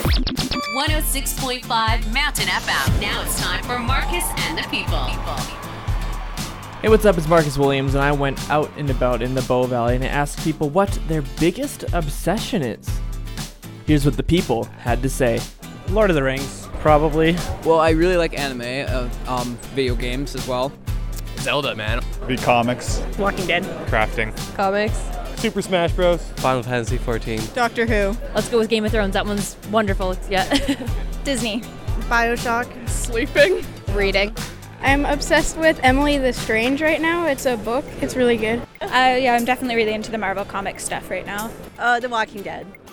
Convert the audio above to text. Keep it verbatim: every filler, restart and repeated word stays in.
one oh six point five Mountain F M. Now it's time for Marcus and the People. Hey, what's up? It's Marcus Williams, and I went out and about in the Bow Valley and I asked people what their biggest obsession is. Here's what the people had to say. Lord of the Rings, probably. Well, I really like anime, uh, um, video games as well. Zelda, man. Be comics. Walking Dead. Crafting. Comics. Super Smash Bros. Final Fantasy fourteen. Doctor Who. Let's go with Game of Thrones. That one's wonderful. Yeah. Disney. Bioshock. Sleeping. Reading. I'm obsessed with Emily the Strange right now. It's a book. It's really good. Uh, yeah, I'm definitely really into the Marvel comic stuff right now. Uh, The Walking Dead.